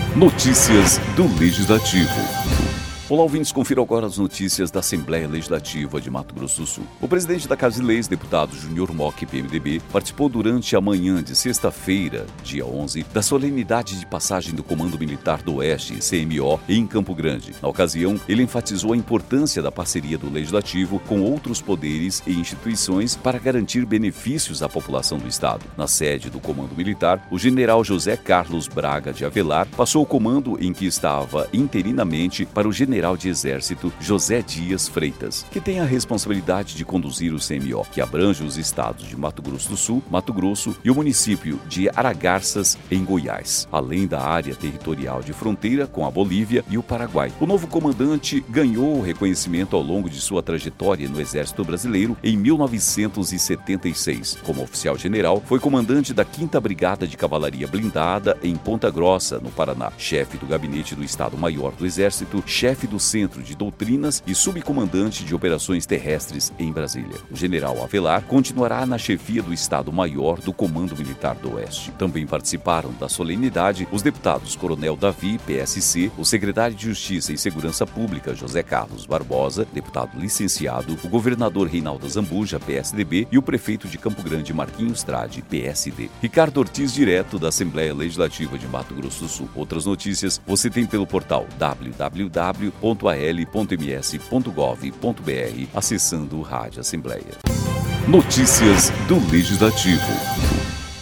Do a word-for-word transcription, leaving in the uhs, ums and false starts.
Notícias do Legislativo. Olá, ouvintes, confira agora as notícias da Assembleia Legislativa de Mato Grosso do Sul. O presidente da Casa de Leis, deputado Júnior Mock, P M D B, participou durante a manhã de sexta-feira, dia onze, da solenidade de passagem do Comando Militar do Oeste, C M O, em Campo Grande. Na ocasião, ele enfatizou a importância da parceria do Legislativo com outros poderes e instituições para garantir benefícios à população do Estado. Na sede do Comando Militar, o general José Carlos Braga de Avelar passou o comando em que estava interinamente para o general General de Exército José Dias Freitas, que tem a responsabilidade de conduzir o C M O, que abrange os estados de Mato Grosso do Sul, Mato Grosso e o município de Aragarças, em Goiás, além da área territorial de fronteira com a Bolívia e o Paraguai. O novo comandante ganhou reconhecimento ao longo de sua trajetória no Exército Brasileiro em mil novecentos e setenta e seis. Como oficial general, foi comandante da quinta Brigada de Cavalaria Blindada em Ponta Grossa, no Paraná, chefe do Gabinete do Estado-Maior do Exército, chefe do Centro de Doutrinas e subcomandante de operações terrestres em Brasília. O general Avelar continuará na chefia do Estado-Maior do Comando Militar do Oeste. Também participaram da solenidade os deputados Coronel Davi, P S C, o secretário de Justiça e Segurança Pública, José Carlos Barbosa, deputado licenciado, o governador Reinaldo Zambuja, P S D B, e o prefeito de Campo Grande, Marquinhos Trade, P S D. Ricardo Ortiz, direto da Assembleia Legislativa de Mato Grosso do Sul. Outras notícias você tem pelo portal w w w ponto a l ponto m s ponto gov ponto b r, acessando o Rádio Assembleia. Notícias do Legislativo.